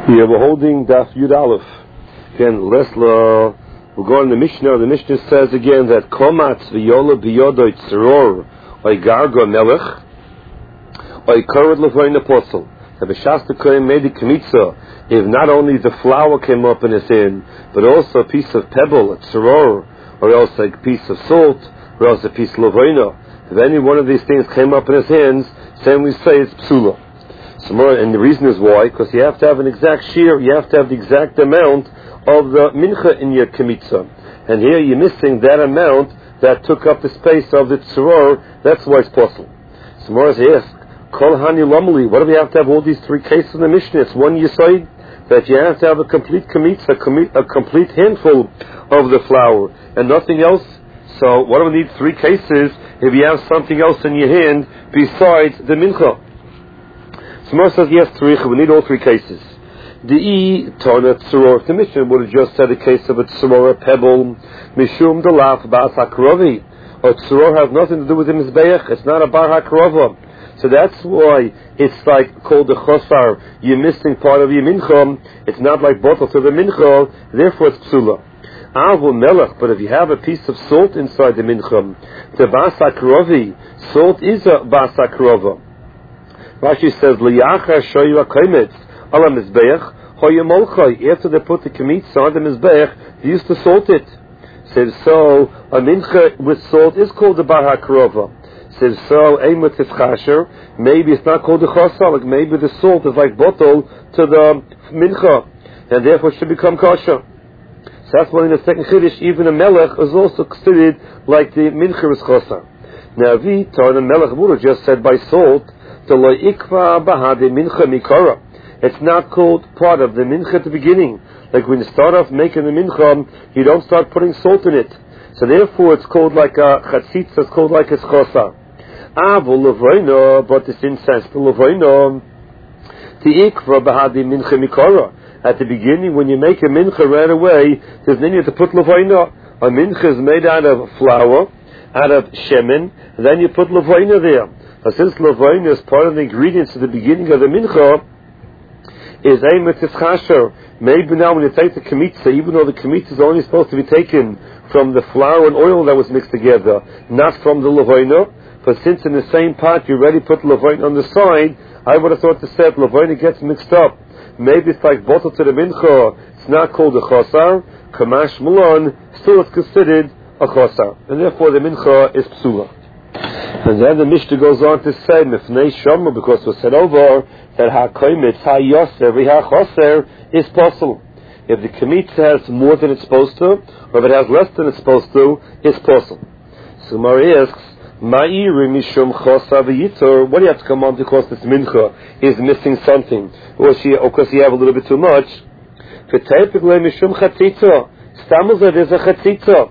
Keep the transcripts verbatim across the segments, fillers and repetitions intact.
Yeah, we're holding Daf Yud Aleph. Again, Lesla, we're going to the Mishnah. The Mishnah says again that Komatz v'yola b'yodoi tzoror oy gargo melech oy korod levoin apostle. The B'shasta Kohen made the Kemitza if not only the flour came up in his hand, but also a piece of pebble, a tzoror, or else a piece of salt, or else a piece of levoina. If any one of these things came up in his hands, then we say it's psula. So more, and the reason is why, because you have to have an exact shear, you have to have the exact amount of the mincha in your kemitza. And here you're missing that amount that took up the space of the tzoror, that's why it's possible. So more, as he asked, Kol Hani Lomeli, what do we have to have all these three cases in the Mishnah? It's one Yesod, that you have to have a complete kemitza, a complete handful of the flour, and nothing else. So what do we need three cases if you have something else in your hand besides the mincha? Samar says yes, three. We need all three cases. The e tona tzoror. The Mishnah would have just said a case of a tzoror, a pebble, mishum delaf bas hakrovi. Or tzoror has nothing to do with the mizbeach. It's not a bar hakrova. So that's why it's like called the chosar. You're missing part of your mincha. It's not like bottle to the mincha. Therefore, it's psula. Avul melech. But if you have a piece of salt inside the mincha, the bas hakrovi, salt is a bas hakrova. Rashi says, "Liyacha shoyu akaimetz ala mizbeach hoyu molchai." After they put the kemitza on the mizbeach, they used to salt it. Says so, a mincha with salt is called the bar hakrova. Says so, eimet tifchasher. Maybe it's not called the chosar. Like maybe the salt is like bottle to the mincha, and therefore should become kosher. So that's why in the second chiddush, even a melech is also considered like the mincha is chosar. Now, vi tarna melech would have just said by salt. It's not called part of the mincha at the beginning. Like when you start off making the mincha, you don't start putting salt in it. So therefore it's called like a chatzitza, it's called like a schosar. Avul levoino, but it's incense to levoino. Tiikva bahadi mincha mikara. At the beginning, when you make a mincha right away, there's no need to put levoino. A mincha is made out of flour, out of shemen, and then you put levoino there. But since levoina is part of the ingredients at the beginning of the mincha, is eimet tischasher. Maybe now when you take the kemitza, even though the kemitza is only supposed to be taken from the flour and oil that was mixed together, not from the levoina, but since in the same pot you already put levoina on the side, I would have thought to say levoina gets mixed up. Maybe it's like bottle to the mincha. It's not called a chosar. Kamash mulon, still it's considered a chosar, and therefore the mincha is psula. And then the Mishnah goes on to say, Mifnei Shomer, because we said over that HaKoimitz, HaYoser, V'HaChoser is possible. If the Kemitza has more than it's supposed to, or if it has less than it's supposed to, it's possible. So Mari asks, Ma'iri Mishum Chosa V'Yitzor, what do you have to come on because this Mincha is missing something? Or because you have a little bit too much? V'Teipik Le Mishum Chatzitza, Stammelzad is a Chatzitza.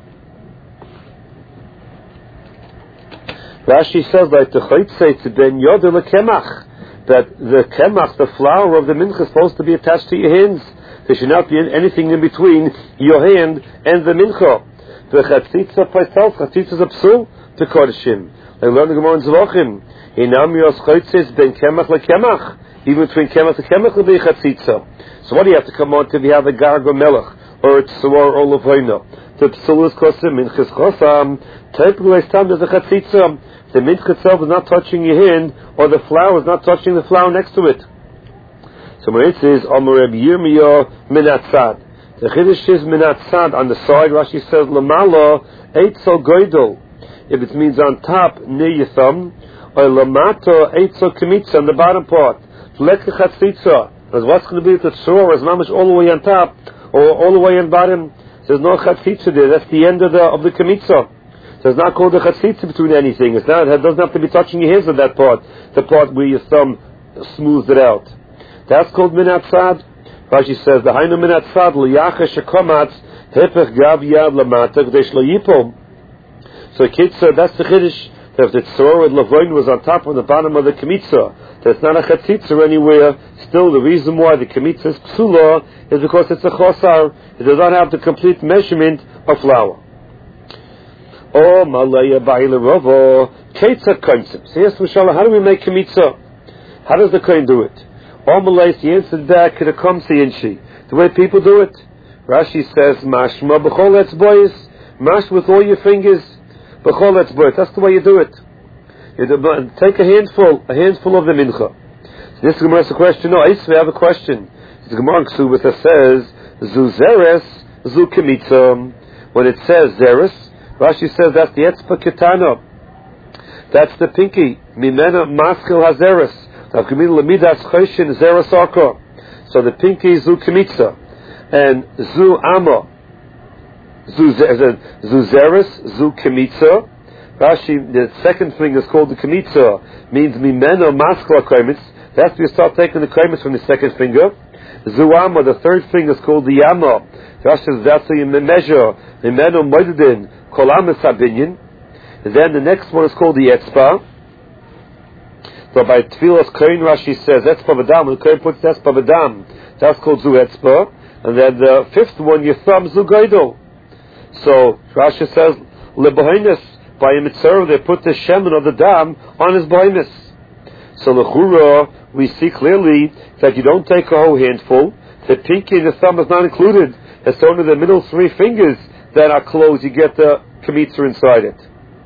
Rashi says like the chaytzei to ben yoder lekemach, that the kemach, the flour of the mincha, is supposed to be attached to your hands. There should not be anything in between your hand and the mincha. The chatzitza by itself, chatzitza is a psul to kodeshim. They learn the Gemara in Zvachim. Inam yos chaytzei ben kemach lekemach. Even between kemach and kemach will be chatzitza. So what do you have to come on to? If you have a gargo melech or a tzor or levoina, the psul is kosim, mincha is kosam. Typically, there's a chatzitza. The mincha itself is not touching your hand, or the flour is not touching the flour next to it. So when it says, Amar Reb Yirmiyah minatzad, the chiddush is minatzad on the side. Rashi says, Lamala eitzel goydol. If it means on top, near your thumb, or lamato eitzel kemitza on the bottom part. Lek chatzitza. Because what's going to be the tzoror is mamish all the way on top, or all the way on bottom. There's no chatzitza there. That's the end of the of the kemitza. So it's not called a chatzitza between anything. It's not. It doesn't have to be touching your hands on that part, the part where your thumb smooths it out. That's called minatzad. Rashi says the hainu minatzad liyacha shekomatz hepech gav yad lamata k'dei shlo yipol. So kitzur, that's the chiddush. That if the tzoror and levoin was on top and the bottom of the kemitza, that's not a chatzitza anywhere. Still, the reason why the kemitza is psula is because it's a chosar. It does not have the complete measurement of flour. Oh, Malaya Ba'ila Rovo, Ketzah Koinsim. So yes, Mashallah, how do we make Kemitza? How does the Kohen do it? Omelais, he answered back, Kedakomsi Inshi. The way people do it. Rashi says, Mashma b'chol etzbois, mash with all your fingers, b'chol etzbois. That's the way you do it. You do, take a handful, a handful of the mincha. So this Gemara has a question. No, we have a question. The Gemara in Ksubah that says, Zu zeres, zu kemitza. When it says zeres, Rashi says that's the etzba ketana. That's the pinky. Mimena maskil hazeres. So the pinky zu kemitza. And zu amma, zu zeres, zu kemitza. Rashi, the second finger is called the kemitza, means mimeno maskla kaimitz. That's where you start taking the kaimitz from the second finger. Zu amma, the third finger is called the yama. Rashi says that's how you measure mimeno moededin kol amis habinyan. And then the next one is called the etzba. So by tefillas kohen, Rashi says etzba v'dam. When the kohen puts etzba v'dam, that's called zu etzba. And then the fifth one, your thumb, zu gaidol. So Rashi says lebahinus, by a mitzvah they put the shemen of the dam on his bahinus. So l'chura, we see clearly that you don't take a whole handful. The pinky and the thumb is not included. It's only the middle three fingers that are closed. You get the kemitza inside it.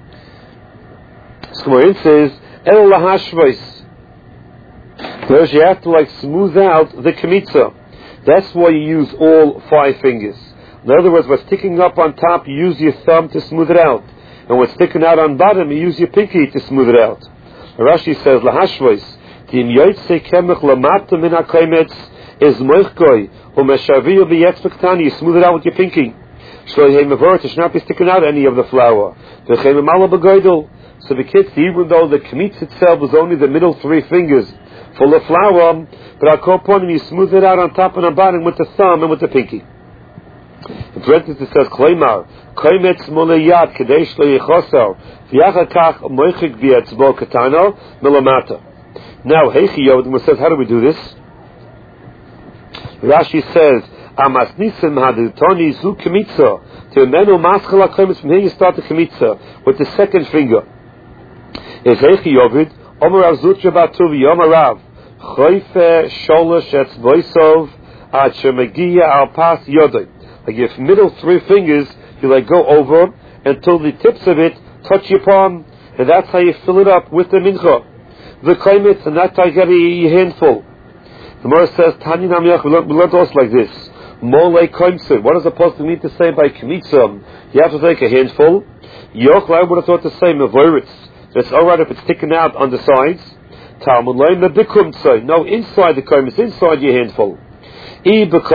So it says el lahashvais. Whereas you have to like smooth out the kemitza. That's why you use all five fingers. In other words, what's sticking up on top, you use your thumb to smooth it out. And what's sticking out on bottom, you use your pinky to smooth it out. Rashi says, Lahashvais, Tim yoytse kemech lamata min ha-kaimetz is moichgoi, umeshaviyo b'yetzpektani, you smooth it out with your pinky. Shloi hei mevorah, to not be sticking out any of the flour. V'chei memala b'goydol. So the kids, even though the kemitz itself was only the middle three fingers full of flour, but I'll call upon him, you smooth it out on top and on bottom with the thumb and with the pinky. In parentheses it says, Kleimar, Kaimetz moleyat kadesh lo yichosel, v'yachakach moichik v'yetzbo katano, melamata. Now, Heichi Yodim says, how do we do this? Rashi says, Amasnisim haditoni zu kemitza, to menu maschala kaimetz, from here you start the kemitza, with the second finger. Is Heichi Yovid, Omer Rav Zutra Batuvi, Omer Rav, Choife sholosh etzvoisov, ad shemegia al pas yodai. Like your middle three fingers, you like go over until the tips of it touch your palm, and that's how you fill it up with the mincha. The kaimitz, and that's how you get a handful. The Gemara says, Tani Namiyach, we learned also like this. Molei kaimtze. What does the apostle mean to say by kmitza? You have to take a handful. Yoch, I would have thought to say mevoritz. It's alright if it's sticking out on the sides. Talmud leim mebikumtze. No, inside the kaimitz, inside your handful. All you have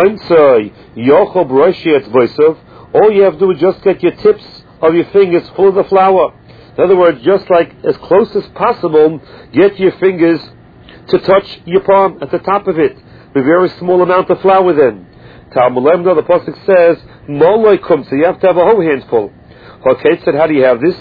to do is just get your tips of your fingers full of the flour. In other words, just like as close as possible, get your fingers to touch your palm at the top of it. A very small amount of flour then. Talmud the Pasuk says, Moloi kum, so you have to have a whole handful. Okay, said, how do you have this?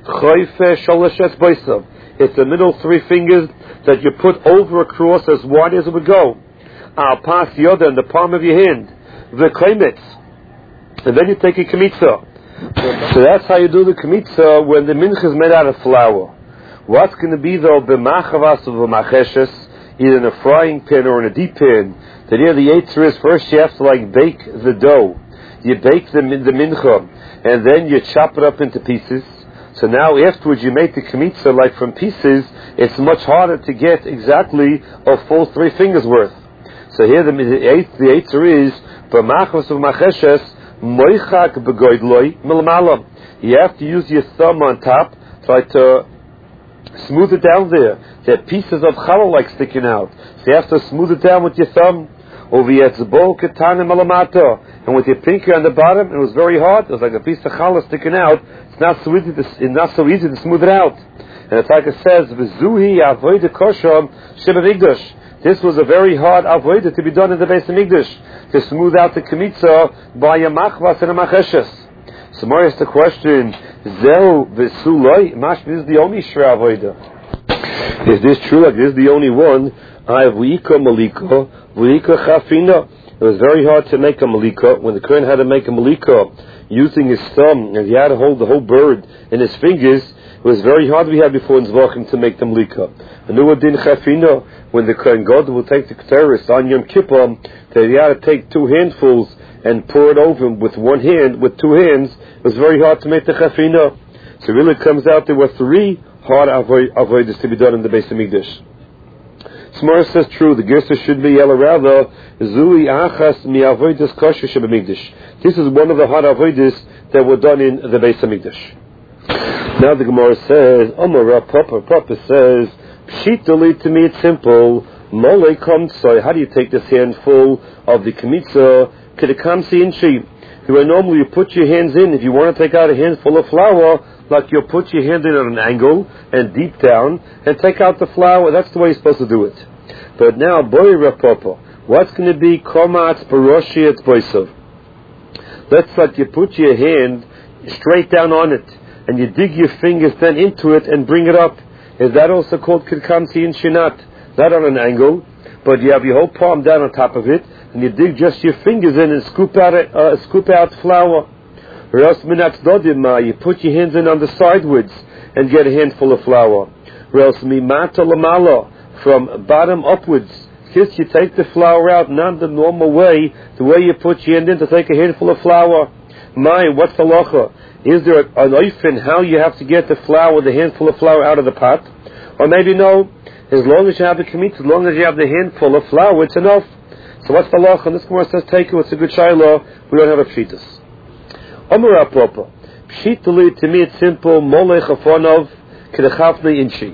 It's the middle three fingers that you put over across as wide as it would go. I'll pass the other in the palm of your hand, the kaimitz, and then you take a kemitza. So that's how you do the kemitza when the mincha is made out of flour. What's going to be though b'machavas or b'macheshes, either in a frying pan or in a deep pan? The idea of the eitzah is first you have to like bake the dough. You bake the the mincha, and then you chop it up into pieces. So now afterwards you make the kemitza like from pieces. It's much harder to get exactly a full three fingers worth. So here the eighth, the eitzah is b'machos of macheshes moichak begoidloi milmalam. You have to use your thumb on top, try to smooth it down there. There are pieces of challah like sticking out, so you have to smooth it down with your thumb. Over yetzbo ketanim malamata, and with your pinky on the bottom, it was very hard. It was like a piece of challah sticking out. It's not so easy to, it's not so easy to smooth it out. And the Taka says v'zuhi avodah kosham shebamigdash. This was a very hard avodah to be done in the Beis Hamikdash, to smooth out the kemitza by a machvas and a macheshes. So more is the question, Zeu v'suloi, mashma is the only shra avodah. Is this true? Like this is the only one? I have v'ika malika, v'ika chafina. It was very hard to make a malika. When the Kohen had to make a malika using his thumb, and he had to hold the whole bird in his fingers, was very hard we had before in Zvachim to make them lika. And nu din chafina, when the Kohen Gadol will take the Ketores on Yom Kippur, they had to take two handfuls and pour it over with one hand, with two hands. It was very hard to make the chafina. So really it comes out there were three hard avoiders to be done in the Beis Hamikdash. Smara says true, the Gersa should be yellow rather, Zui achas mi avoidus kosher shebamikdash. This is one of the hard avoiders that were done in the Beis Hamikdash. Now the Gemara says, Omar Papa, Papa says, Pshitali, to me it's simple, Mole komtsoi, how do you take this handful of the Kemitza, Kedekamsi inchi? Where normally you put your hands in, if you want to take out a handful of flour, like you'll put your hand in at an angle and deep down and take out the flour. That's the way you're supposed to do it. But now, boy rapapa, what's going to be komatz paroshiat boisov? Let's like you put your hand straight down on it and you dig your fingers then into it and bring it up. Is that also called kirkamsi in shinat? Not on an angle, but you have your whole palm down on top of it and you dig just your fingers in and scoop out uh, scoop out flour. Or else you put your hands in on the sideways and get a handful of flour. Or else mimata lamala, from bottom upwards. Just you take the flour out, not the normal way, the way you put your hand in to take a handful of flour. My, what's the locha? Is there an oifen how you have to get the flour, the handful of flour out of the pot? Or maybe no, as long as you have the kemitz, as long as you have the handful of flour, it's enough. So what's the locha? And this Gemara says, take it, it's a good shayla, we don't have a pshitas. Amar Papa, Pshitali, to me it's simple, Mole Chafonov, Kedechafne Inchi.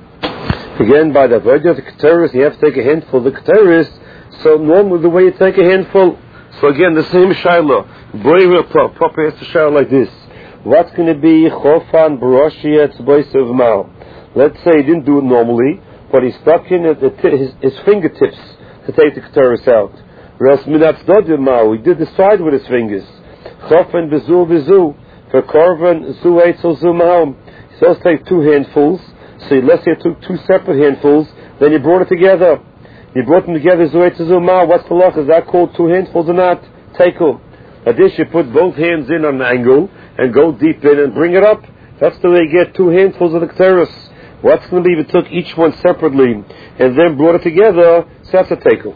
Again, by the virtue of the Ketores, you have to take a handful of the Ketores, so normally the way you take a handful. So again, the same Shaila. Boy Papa has to shayla like this. What's going to be Chofan Baroshiat Boisav Mao? Let's say he didn't do it normally, but he stuck in it, his, his fingertips to take the Ketores out. Whereas Minatz Dodim Mao, he did the side with his fingers. Chofen bezu bezu for korban zu eitzel zu mahom. He says take two handfuls. So let's say you took two separate handfuls, then you brought it together. You brought them together zu eitzel zu mahom. What's the loch? Is that called two handfuls or not? Take them. At this you put both hands in on an angle and go deep in and bring it up. That's the way you get two handfuls of the Ketores. What's going to be if you took each one separately and then brought it together? So that's a take them.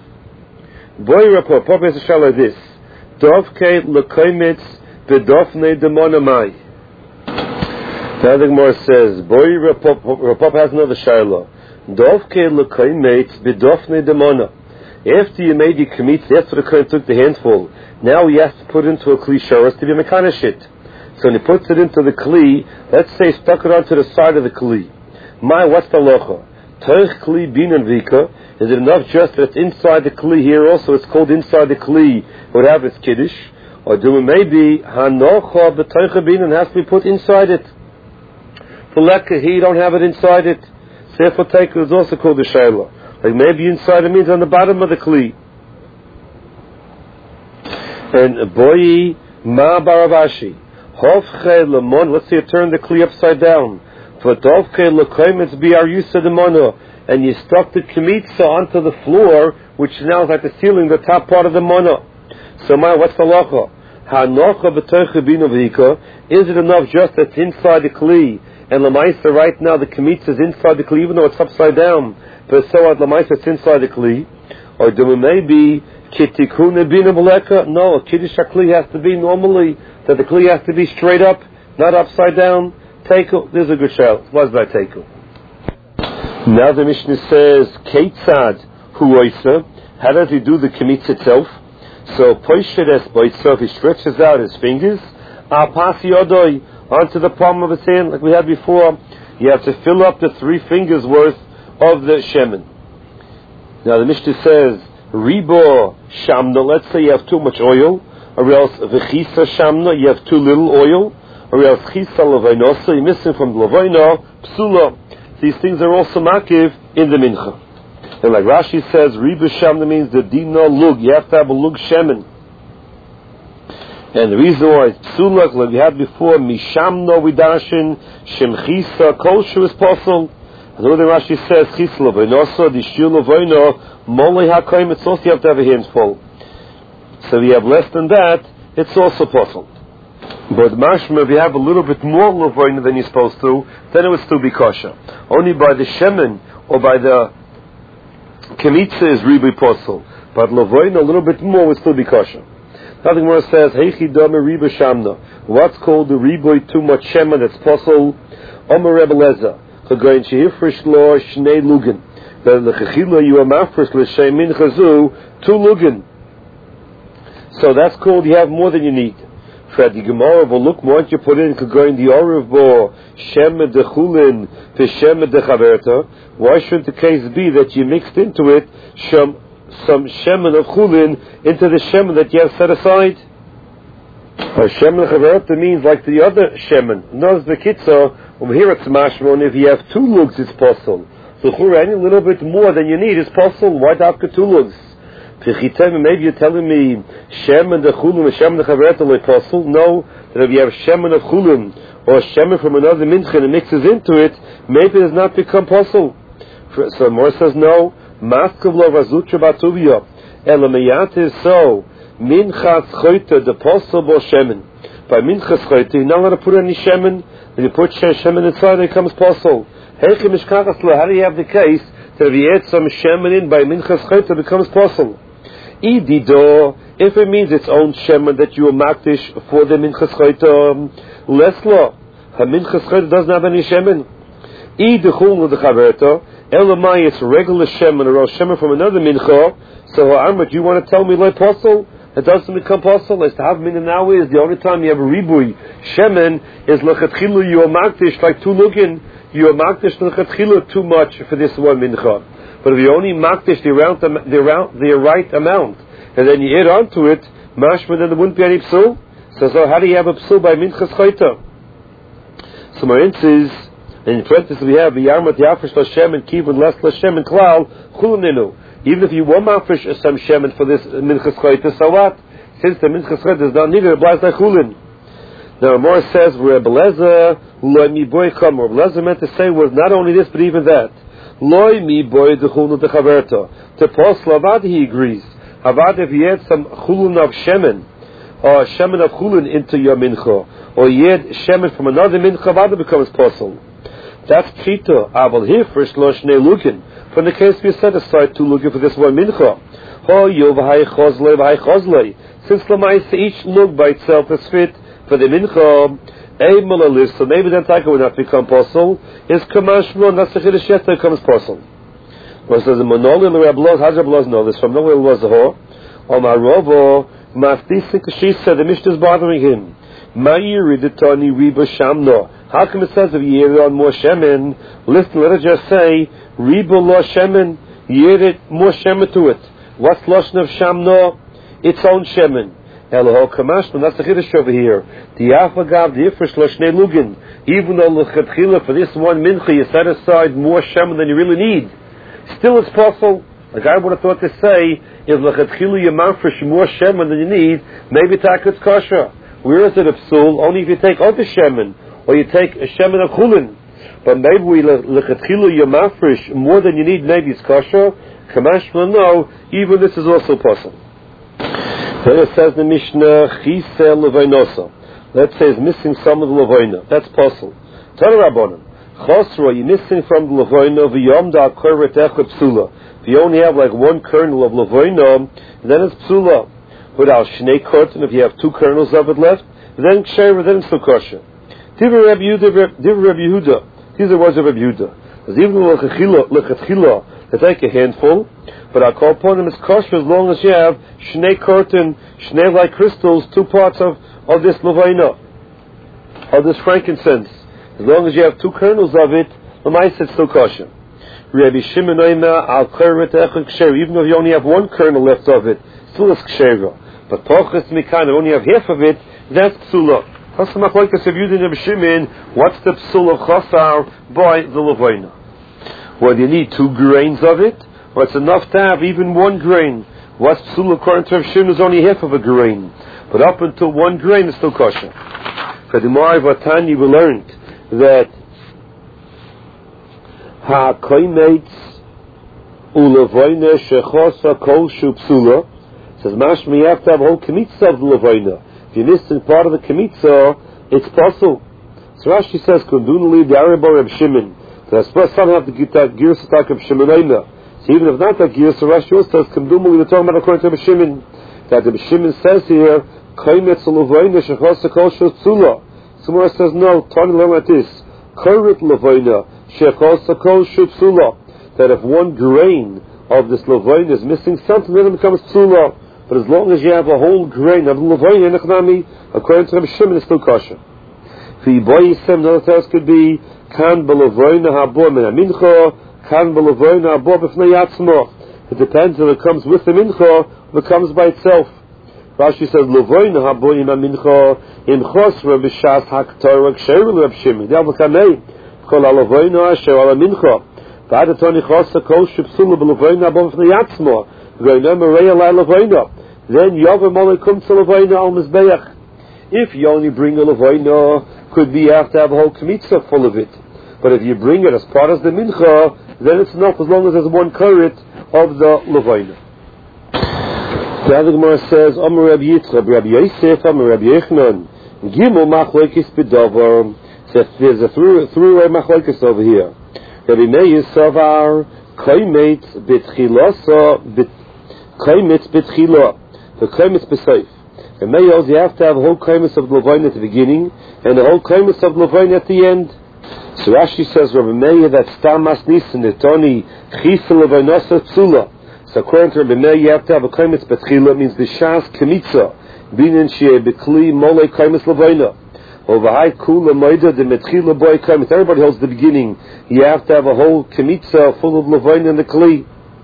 Boy Rapport, Papa has a shell like this. Dovke lekoimitz bedofne demonamai. The other Gemara says, Boy Rapop has another shayla. Dovke lekoimitz bedofne demona. After you made your kemitz, after the Kohen took the handful, now he has to put it into a kli shoros to be a mekanashit. So when he puts it into the kli, let's say stuck it onto the side of the kli. My, what's the locha? Toich kli binan vika. Is it enough just that it's inside the kli here also? It's called inside the kli. Would have its kiddush, or do it maybe hanocha b'toicha binan has to be put inside it. For lekka, he don't have it inside it. Therefore, take is also called the shayla. Like maybe inside it means on the bottom of the kli. And boyi ma baravashi hofche lemon. Let's say you turn the kli upside down. For dovke lekoimitz biar yusa demono. And you stuck the kemitza onto the floor, which now is like the ceiling, the top part of the mana. So, my, what's the locha? Hanocha b'toicha bino v'hika. Is it enough just that's inside the kli? And lamaisa right now the kemitza is inside the kli, even though it's upside down. But so at lamaisa it's inside the kli. Or do we maybe kitikuna bino b'leka? No, a kiddush kli has to be normally that the kli has to be straight up, not upside down. Teiku. There's a good shell. What's that teiku? Now the Mishnah says, Keitzad huoisa. How does he do the kemitz itself? So, poisheres boitzav, he stretches out his fingers, apasi odoi, onto the palm of his hand, like we had before. You have to fill up the three fingers worth of the shemen. Now the Mishnah says, ribo shamna, let's say you have too much oil, or else v'chisa shamna, you have too little oil, or else chisa levainosa, you're missing from levaino, psula. These things are also makiv in the mincha. And like Rashi says, riba shamna means the dina lug. You have to have a lug shemen. And the reason why it's psulak, like we had before, mishamno vidashin, shemchisa, kosher is possible. And the other Rashi says, chisla v'inosa, dishil v'ino, molei hakoyim, it's also you have to have a handful. So if you have less than that, it's also possible. But mashma, if you have a little bit more lavoina than you're supposed to, then it would still be kosher. Only by the shemen or by the kemitza is ribi posel. But lavoina, a little bit more would still be kosher. Nothing more says, heichi dame riba shamna. What's called the riboy too much shemen that's posel? Omer Rebbe Lezer. Chagoyin shehifrish lo shnei lugin. Then the chechila you are mafresh l'shemin chazu two lugin. So that's called you have more than you need. For the Gemara will look more you put in Kagoyin the Oriv Bo Shem de Chulin to Shem de Chaverta. Why shouldn't the case be that you mixed into it some some Shemen of Chulin into the Shemen that you have set aside? Or Shemen Chaverta means like the other Shemen. Notice the Kitzah over here it's mashmon. If you have two lugs it's possible. So any little bit more than you need is possible. Why dafka two lugs? Maybe you're telling me Shem and the Chulun and Shem and the Chaverta like possible. No, that if you have Shem and of Chulun or Shem from another mincha and it mixes into it, maybe it does not become possible. So Mor says no. Maskav lo vazutra batuvia elamiyat is so minchas choyte the possible bo shemen. By minchas choyte you're not going to put any shemen. When you put shemen inside, it becomes possible. How do you have the case that if you add some shemen in by minchas choyte, it becomes possible? Idido, if it means its own shemen that you are makdish for the minchas choyte, less law. A minchas choyte doesn't have any shemen. Idechul the chaverta, elamai it's regular shemen or shemen from another mincha. So Armut, you want to tell me like possible? It doesn't become possible. As to have mincha now is the only time you have a ribui shemen is lechatchilu you are makdish like two lugin. You are makdish lechatchilu too much for this one mincha. But if you only makdish the amount, the, the, the right amount, and then you add on to it, mashma, then there wouldn't be any psul. So, so how do you have a psul by minchas chayta? So Marin says, in parenthesis we have, Yarmat Yafish Lashem and Kivun less Lashem and Klal, Chuluninu. Even if you want mafish some shemen for this minchas chayta, so what? Since the minchas chayta is not needed, it applies like chulin. Now Amor says, Rebbe Lezer, Loi mi boy come. Rebbe Lezer meant to say was not only this, but even that. Loi mi boy de chulun de chaverta. To post lavad he agrees. Avad if you add some chulun of shemen, or shemen of chulun into your mincha, or you add shemen from another mincha, avad becomes possible. That's pshita. Aval here for shlosh ne lukin. From the case we set aside two lukin for this one mincha. Ho yo v'hai chozlei v'hai chozlei. Since l'maisa each lug by itself is fit for the mincha, a malalis, so maybe that taka would not become possible. Is kamashmon, that's the chiddush yet becomes possible. Well, says the monol in the rablos, how's rablos know this? From nowhere was the ho. O marovo, mafdisik, she said the mishnah is bothering him. Ma'iri detani riba shamno. How come it says if you add on more shemen? Listen, let it just say riba lo shemen. You add it more shemen to it. What's lashon of shamno? Its own shemen. Eloho kamashman. That's the chiddush over here. The afagav the ifresh lashne lugin. Even though l'chatchila for this one mincha you set aside more shemen than you really need, still it's possible. Like I would have thought to say, if l'chatchila you mafresh more shemen than you need, maybe takut's kosher. Where is it a psul? Only if you take other shemen, or you take a shemen of chulin. But maybe we lechatchilu you mafresh more than you need. Maybe it's kosher. Kamashma no. Even this is also possible. Then it says the Mishnah chisel levainosa. Let's say it's missing some of the levaina. That's possible. Tana Rabbanan chosra you're missing from the levaina v'yom da korvet echad psula. If you only have like one kernel of levaina, then it's psula. Without shnei korten, if you have two kernels of it left, then ksheira, then it's still kosher. Divrei Rabbi Yehuda, Divrei Rabbi Yehuda. These are words of Rabbi Yehuda. There's even lechatchila to take a handful, but I'll call upon them as kosher as long as you have shnei korten, shnei like crystals, two parts of, of this levaina, of this frankincense. As long as you have two kernels of it, the mice it's still kosher. Rabbi Shimon Oima al korvet echad ksheira. Even if you only have one kernel left of it, still is ksheira. But tochas mikan, if only have half of it, that's psula. What's the machlokes of Yehuda and Rabbi Shimon? What's the psul of chasar by the levaina? Well, you need two grains of it, or it's enough to have even one grain. What's psul according to Rabbi Shimon is only half of a grain, but up until one grain is still kosher. For the Ma'ariv Vatani we learned that ha-koimetz ulevaina shechasa kol shu psula. Says mashma you have to have a whole kemitza of the levaina. If you miss part of the Kemitza, it's possible. So Rashi says, Kundunali the Arabo Reb Shimon. So I suppose some have to get that gear to talk of Shimonayna. So even if not that gear, so Rashi also says, Kundunali, we're talking about according to Reb Shimon. That Reb Shimon says here, Kaimetz Levoina Shechasa Kol Shutzula. Somewhere says, no, Tani learn like this. Kairet Levoina Shechasa Kol Shutzula. That if one grain of this Levoina is missing something, then it becomes Tzula. But as long as you have a whole grain of Levoina, according to Reb Shimon, it's still kosher. V'yiboyisem, another else could be, kan b'levoina habo min ha-mincha, kan b'levoina habo b'fnei yatzmo. It depends if it comes with the mincha, or if it comes by itself. Rashi says, levoina habo im ha-mincha, im chosra b'shas ha-k'torah k'sheru l'Reb Shimon. Ya'al v'kamei, kol ha-levoina asher ha-mincha. V'adatoni chosra kol shipsula b'levoina habo b'fnei yatzmo. V'goyna mereya lai levoina. Then yavim olei kum to levoina al mizbeach. If you only bring a levoina, could be you have to have a whole kmitza full of it. But if you bring it as part of the mincha, then it's enough as long as there's one karet of the levoina. The other Gemara says, Amar Rabbi Yitzchak, Rabbi Yosef, Amar Rabbi Yochanan, Gimel machlokes b'davar. There's a through through machlokes over here. Rabbi Meir savar kaimetz b'tchilasa kaimetz b'tchila, the kaimetz b'seif. And mayos, you have to have a whole kaimus of levoin at the beginning and a whole kaimus of levoin at the end. So Rashi says, Rabbi Meir, that stamas nisan etoni chisa levoinosa tzula. So according to Rabbi Meir, you have to have a kaimus betchila, means the shas kemitza binin shei bekli mole kaimus levoina. Ovahai kula moida de metchila boy kaimus. Everybody holds the beginning. You have to have a whole kemitza full of levoin in the kli.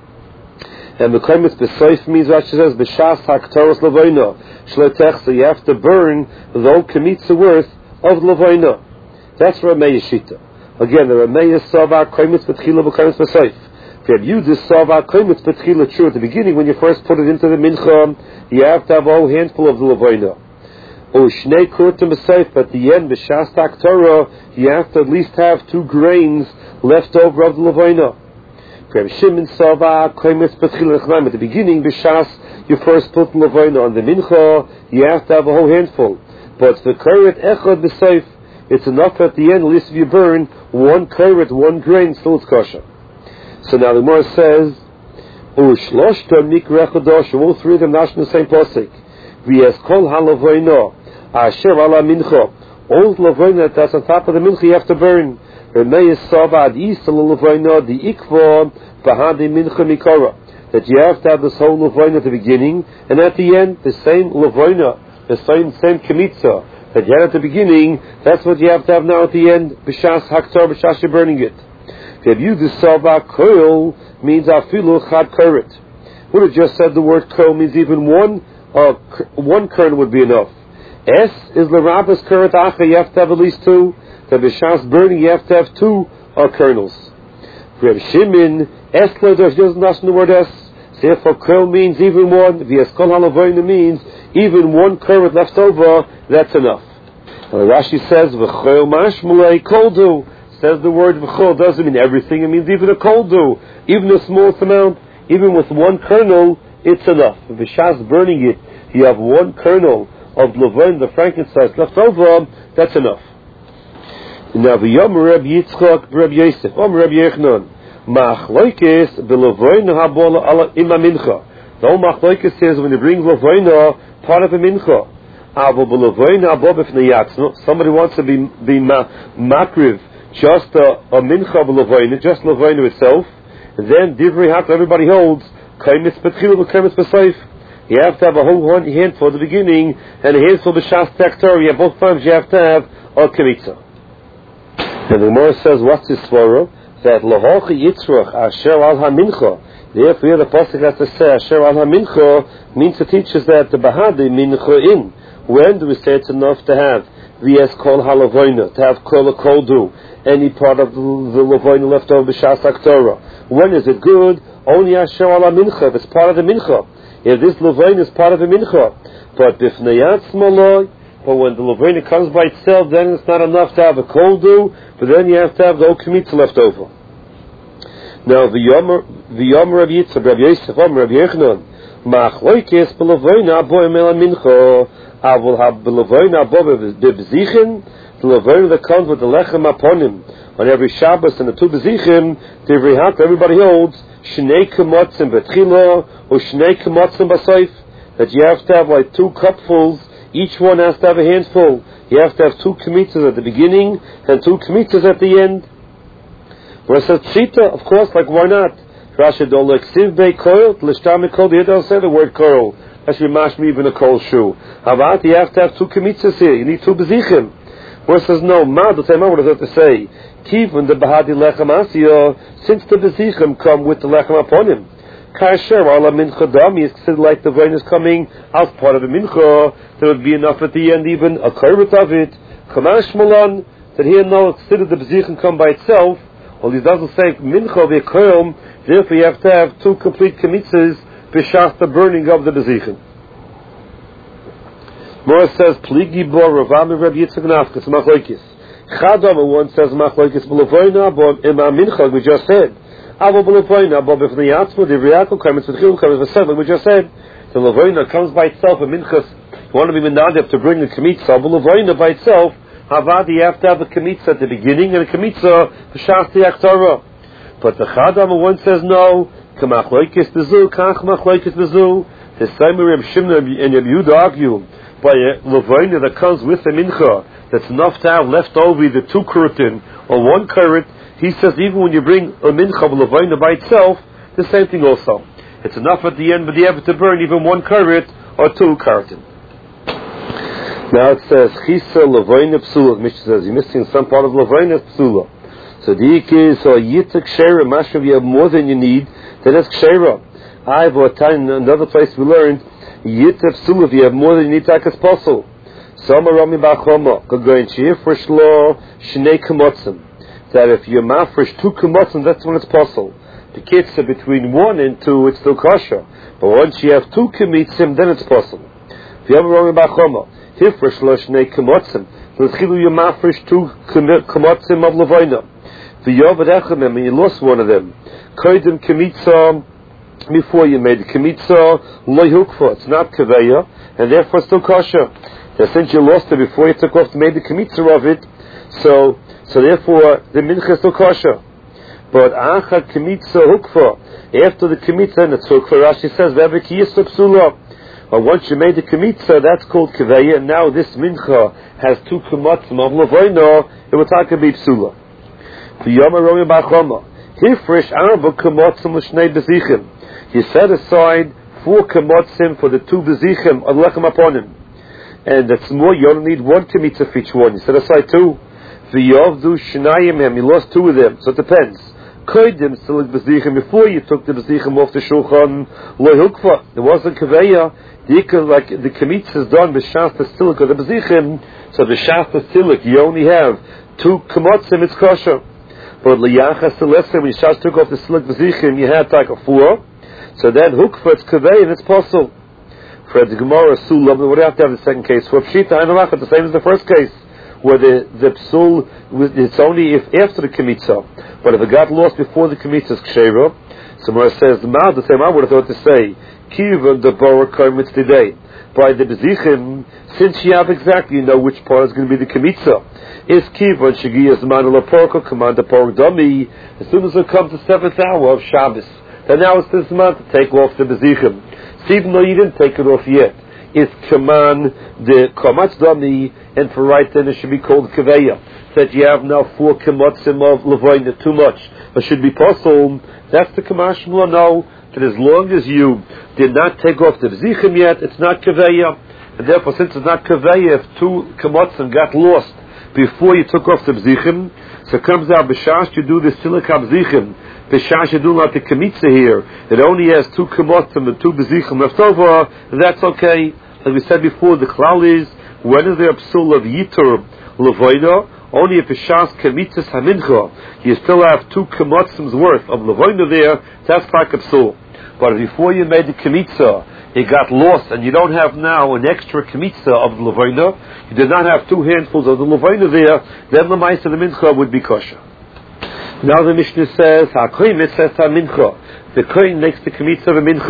And the kaimus b'soif means, Rashi says, b'shas haktaros levoina. So you have to burn the whole kemitza worth of levoina. That's Ramei Yeshita. Again, the Ramei Sava Kaimitz Betchila B'Kaimitz B'Seif. If you have used this Sava Kaimitz Betchila, true, at the beginning when you first put it into the mincha, you have to have a whole handful of the levoina. Or Shnei Kurtim B'Seif, but at the end, B'Shas Tak Torah, you have to at least have two grains left over of the levoina. Reb Shimon Sava Kaimitz Betchila Echnam. At the beginning, B'Shas, you first put the levoina on the mincha, you have to have a whole handful. But the karet echad b'seif, it's enough at the end, at least if you burn one karet, one grain, still it's kosher. So now the Gemara says, U'shloshta mikra echad, all three of them nash in the same pasuk. V'yes kol ha-levoina, asher ala mincha. All the levoina that's on top of the mincha you have to burn. Remei sava ad isa levoina, the ikva, bahadi mincha mikara. That you have to have this whole levoina at the beginning, and at the end, the same levoina, the same same kemitza that you had at the beginning, that's what you have to have now at the end, b'shas haktar, b'shas you're burning it. If you have used the sava koil, means afilu chad karet. Would have just said the word koil means even one, uh, one kernel would be enough. Es is l'rabas karet acha, you have to have at least two. The b'shas burning, you have to have two uh, kernels. Reb Shimon, es ledosh, doesn't ask the word es. Therefore, koil means even one. V'yes kol ha-levoina means even one karet left over, that's enough. And Rashi says, v'choil mashmalei koldu. Says the word v'choil doesn't mean everything, it means even a koldu. Even a smallest amount, even with one kernel, it's enough. If B'shas burning it, you have one kernel of levoin, the frankincense left over, that's enough. Now, v'yom Reb Yitzchak, Reb Yosef, Om Reb Yochanan, ma'achloikes b'levoin ha'bola ala ima mincha. The whole ma'achloikes says when you bring levoin, part of a mincha. Somebody wants to be be ma, makriv, just a, a mincha of levoin, just levoin itself. And then divrei hak, everybody holds kaimitz betchila v'kaimitz b'seif. You have to have a whole handful at the beginning and a handful b'shas taktor. You have both times you have to have a kemitza. And the Gemara says, what's this svara? That lahochi yitzrach asher al ha-mincha. Therefore, here the pasuk has to say asher al ha-mincha means to teach us that the bahadi mincha in. When do we say it's enough to have v'yes kol ha-levoina, to have kol kol do any part of the, the levoina left over b'shas haktorah? When is it good? Only asher al ha-mincha, if it's part of the mincha. If this levoina is part of the mincha, but b'fnei yatzmo, but when the levoina comes by itself, then it's not enough to have a kol do, but then you have to have the whole kemitza left over. Now, the Yom Rav Yitzchak, Rav Yosef, Rav Yochanan, Machloikes belovoina boy mela mincha. I will have belovoina boy bebzichim. The levoina that comes with the lechem upon him on every Shabbos and the two bezichim. The every everybody holds shnei kemotzim betchila or shnei kemotzim basayf. That you have to have like two cupfuls. Each one has to have a handful. You have to have two kmitzas at the beginning and two kmitzas at the end. Where it says pshita, of course, like why not? Rashi dolek siv bei koil, l'shtam kol. The Yidden say the word koil. That should be mashmi even a kol shoe. How about you have to have two kmitzas here? You need two bezichim. Where it says no, ma, the same I would have to say. Kivun the bahadi lechem asiyo, since the bezichim come with the lechem upon him. Kasher ala mincha dami is considered like the vine is coming as part of the mincha. There would be enough at the end, even a korban of it. Kamash malan that here no considered the bezichim come by itself. Well, he doesn't say mincha v'koyom. Therefore, you have to have two complete kmitzas b'shas the burning of the bezichim. Mora says pligi bo Ravam Reb Yitzchak Nafka. It's machlokes. Chadam one says machlokes b'levoina bo ima mincha we just said. Avo b'levoina bo b'fnei yatzmo divriyakol kamitz v'chil kamitz v'seven we just said. The levoina comes by itself. A minchas you want to be menadef to bring the kmitza. B'levoina by itself. Havad, you have to have a kmitza at the beginning and a kmitza b'shas the aktara. But the Chadam one says no. Kamachloikis bezu, kach machloikis bezu. The same Reb Shimon and Reb Yehuda argue by a levoina that comes with the mincha. That's enough to have left over the two karutin or one karat. He says even when you bring a mincha levoina by itself, the same thing also. It's enough at the end, but you have to burn even one karat or two karatin. Now it says chisa levoina psula. Mishnah says you're missing some part of levoina psula. So the is so yitzak shera mashav. You have more than you need. Then that's kshera. I have a time in another place we learned yitzak psula. If you have more than you need, takas posel. Some are rami bachoma. Go go in shifresh law shnei kemotzim. That if you mafresh two kemotzim, that's when it's posel. The kitzah between one and two, it's still kosher. But once you have two kemitzim, then it's posel. If you have a rami bachoma. Hifresh lo shnei kemotzim. L'tchilu you mafresh two kemotzim of levoina. V'yovad echamim, and you lost one of them. Koidim kemitza, before you made the kemitza, lo hukfa, it's not kaveya, and therefore still kosher. That since you lost it before you took off to make the kemitza of it, so so therefore the mincha is still kosher. But achad kemitza hukfa, after the kemitza and it's hukfa, Rashi says, v'ever ki yisra psula. But once you made the kemitza, that's called kaveya, and now this mincha has two kemotzim of levoino, it would take to be psula. V'yoma romi b'achoma. Hifresh arba kemotzim l'shnei bezichim. He set aside four kemotzim for the two bezichim of lechem upon him. And that's more, you only need one kemitza for each one. You set aside two. V'yovdu shnayim hem. You lost two of them. So it depends. Koidim stilik bezichim. Before you took the bezichim off the shulchan, lo hukva. There wasn't kaveya. The like the kemitza is done b'shas the stilik of the bezichim. So b'shas the stilik, you only have two kemotzim. It's kosher. But liyachas selesa, when Shas took off the stilik bezichim, you had like a four. So then hukva, it's kaveh, and it's possible. For the Gemara sulam, we would have to have the second case. For pshita and alachat, the same as the first case, where the the psul, it's only if after the kemitza. But if it got lost before the kemitza is kshera, so Gemara says the mouth, the same I would have thought to say kivan the bora karmitz today. By the bezichim, since you have exactly, you know which part is going to be the kemitza. Is kivan shigiyas man laporko command the pork dummy. As soon as it comes to seventh hour of Shabbos, then now it's this month to take off the bezichim. So even though you didn't take it off yet, it's command the kamatz dummy, and for right then it should be called kaveya. That you have now four kamatzim of levoina, too much, but should be possible. That's the kamash mula. No, that as long as you did not take off the bezichim yet, it's not kaveya, and therefore since it's not kaveya, if two kamatzim got lost before you took off the bezichim, so it comes out b'shash you do the silikah bezichim, b'shash you do not the kemitza here. It only has two kemotzim and two bezichim left over. That's okay. Like we said before, the klal is when is there a psul of yitur levoina? Only if b'shash kemitzas hamincha, you still have two kemotzim's worth of levoina there. That's like a psul. But before you made the kemitza, it got lost, and you don't have now an extra kemitza of the levoina. You did not have two handfuls of the levoina there. Then the ma'aseh of the mincha would be kosher. Now the Mishnah says, "Hakoyin says ha mincha." The koyin makes the kemitza of a mincha.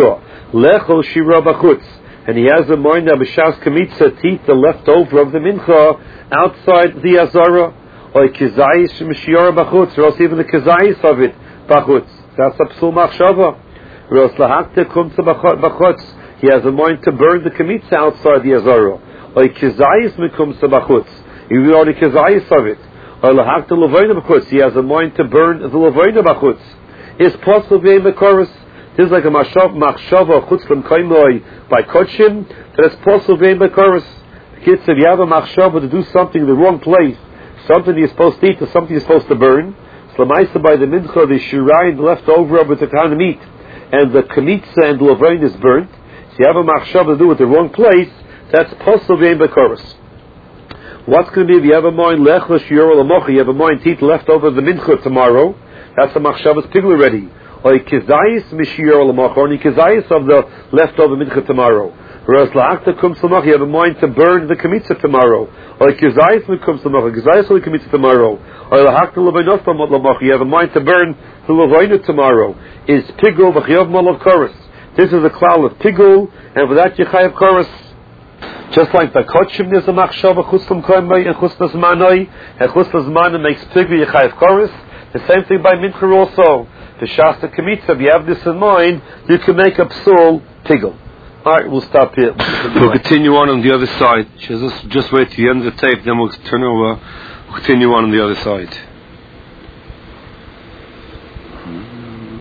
Lechol shira b'chutz, and he has a mind that b'shas kamitza to eat the leftover of the mincha outside the azara, or kizayis shmishiyara b'chutz, or else even the kizayis of it b'chutz. That's a psul machshava. Or else lahakte kumtza b'chutz, he has a mind to burn the kamitza outside the azara, or kizayis mikumtza b'chutz, even already kizayis of it. Or lahakte levoina b'chutz, he has a mind to burn the levoina b'chutz. Is possible being b'chorus. This is like a machshava chutz from kaimoi by kodshim, that it's possible being b'chorus. Kids, if you have a machshava to do something in the wrong place, something you're supposed to eat or something you're supposed to burn, so lemaisa by the mincha, the shirayin left over of it to kind of meat, and the kamitza and the levain is burnt. So you have a machshava to do it the wrong place, that's possible being b'chorus. What's going to be if you have a mind lechla shiur l'mocha, you have a mind to eat left over the mincha tomorrow, that's a machshava's pigul already. Or kizayis mishiur l'mocha, or kizayis of the leftover mincha tomorrow. Whereas la'akta kum s'mocha, you have a mind to burn the kamitza tomorrow. Or kizayis kum s'mocha, kizayis of the kamitza tomorrow. Or la'akta l'vaynot l'mocha, you have a mind to burn the l'vaynot tomorrow. Is pigul v'chayav malav chorus. This is a cloud of pigul, and for that you chayav chorus. Just like the kodshim there's a machshava chutz from koimai and chutz nazmanoi, and chutz nazmanoi makes pigul you chayav chorus. The same thing by mincha also. The shasta kamitza, if you have this in mind, you can make a psul pigul. Alright, we'll stop here. We'll continue on on the other side. Just, just wait till the end of the tape, then we'll turn over. We'll continue on on the other side.